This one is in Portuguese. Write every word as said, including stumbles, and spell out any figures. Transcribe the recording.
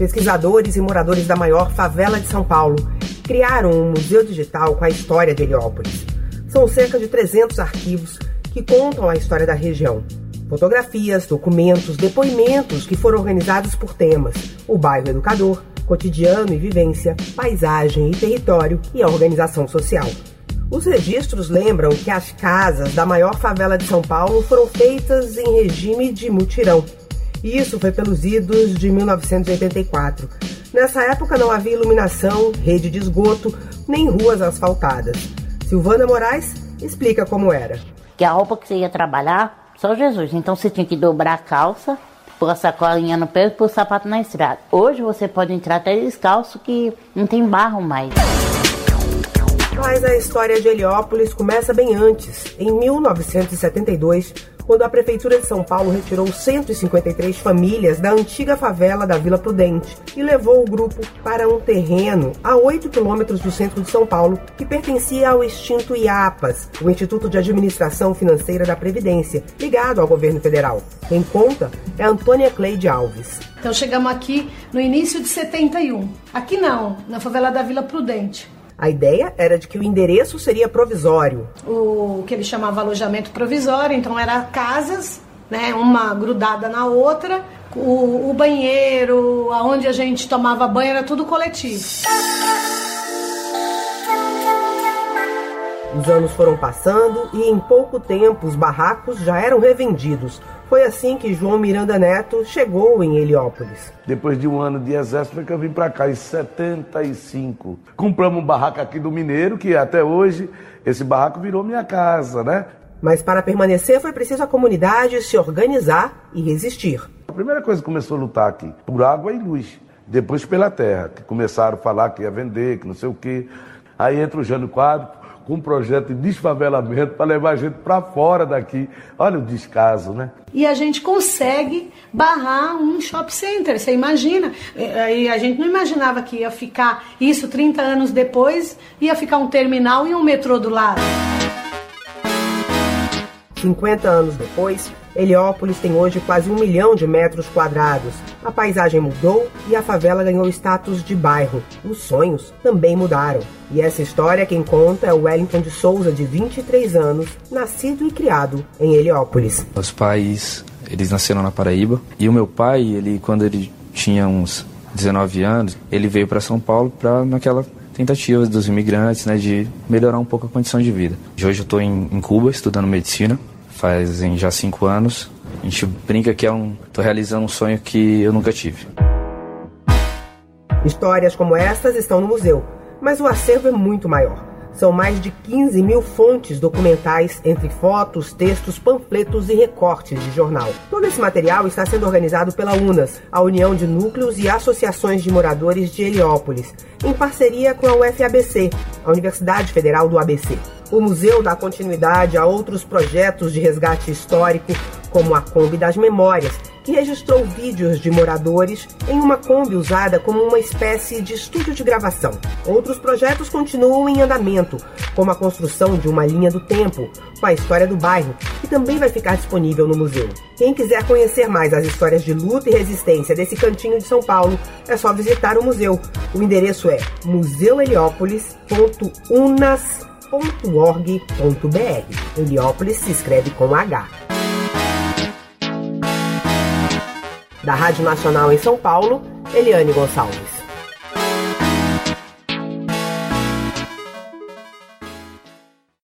Pesquisadores e moradores da maior favela de São Paulo criaram um museu digital com a história de Heliópolis. São cerca de trezentos arquivos que contam a história da região. Fotografias, documentos, depoimentos que foram organizados por temas: o bairro educador, cotidiano e vivência, paisagem e território e a organização social. Os registros lembram que as casas da maior favela de São Paulo foram feitas em regime de mutirão. E isso foi pelos idos de mil novecentos e oitenta e quatro. Nessa época não havia iluminação, rede de esgoto, nem ruas asfaltadas. Silvana Moraes explica como era. Que a roupa que você ia trabalhar, só Jesus. Então você tinha que dobrar a calça, pôr a sacolinha no pé e pôr o sapato na estrada. Hoje você pode entrar até descalço que não tem barro mais. Mas a história de Heliópolis começa bem antes, em mil novecentos e setenta e dois, quando a Prefeitura de São Paulo retirou cento e cinquenta e três famílias da antiga favela da Vila Prudente e levou o grupo para um terreno a oito quilômetros do centro de São Paulo, que pertencia ao extinto IAPAS, o Instituto de Administração Financeira da Previdência, ligado ao governo federal. Quem conta é Antônia Cleide Alves. Então chegamos aqui no início de setenta e um. Aqui não, na favela da Vila Prudente. A ideia era de que o endereço seria provisório. O que ele chamava alojamento provisório, então era casas, né, uma grudada na outra, o, o banheiro, aonde a gente tomava banho era tudo coletivo. Os anos foram passando e em pouco tempo os barracos já eram revendidos. Foi assim que João Miranda Neto chegou em Heliópolis. Depois de um ano de exército, foi que eu vim para cá, em setenta e cinco. Compramos um barraco aqui do Mineiro, que até hoje esse barraco virou minha casa, né? Mas para permanecer foi preciso a comunidade se organizar e resistir. A primeira coisa que começou a lutar aqui, por água e luz. Depois pela terra, que começaram a falar que ia vender, que não sei o quê. Aí entra o Jânio Quadro com um projeto de desfavelamento para levar a gente para fora daqui. Olha o descaso, né? E a gente consegue barrar um shopping center, você imagina? E a gente não imaginava que ia ficar isso trinta anos depois, ia ficar um terminal e um metrô do lado. cinquenta anos depois, Heliópolis tem hoje quase um milhão de metros quadrados. A paisagem mudou e a favela ganhou status de bairro. Os sonhos também mudaram. E essa história quem conta é o Wellington de Souza, de vinte e três anos, nascido e criado em Heliópolis. Meus pais, eles nasceram na Paraíba. E o meu pai, ele, quando ele tinha uns dezenove anos, ele veio para São Paulo para naquela tentativa dos imigrantes, né, de melhorar um pouco a condição de vida. Hoje eu estou em, em Cuba, estudando medicina. Fazem já cinco anos. A gente brinca que é um, tô realizando um sonho que eu nunca tive. Histórias como estas estão no museu, mas o acervo é muito maior. São mais de quinze mil fontes documentais, entre fotos, textos, panfletos e recortes de jornal. Todo esse material está sendo organizado pela UNAS, a União de Núcleos e Associações de Moradores de Heliópolis, em parceria com a U F A B C, a Universidade Federal do A B C. O museu dá continuidade a outros projetos de resgate histórico, como a Kombi das Memórias, que registrou vídeos de moradores em uma Kombi usada como uma espécie de estúdio de gravação. Outros projetos continuam em andamento, como a construção de uma linha do tempo, com a história do bairro, que também vai ficar disponível no museu. Quem quiser conhecer mais as histórias de luta e resistência desse cantinho de São Paulo, é só visitar o museu. O endereço é museu heliópolis ponto unas ponto org ponto br. Heliópolis se escreve com H. Da Rádio Nacional em São Paulo, Eliane Gonçalves.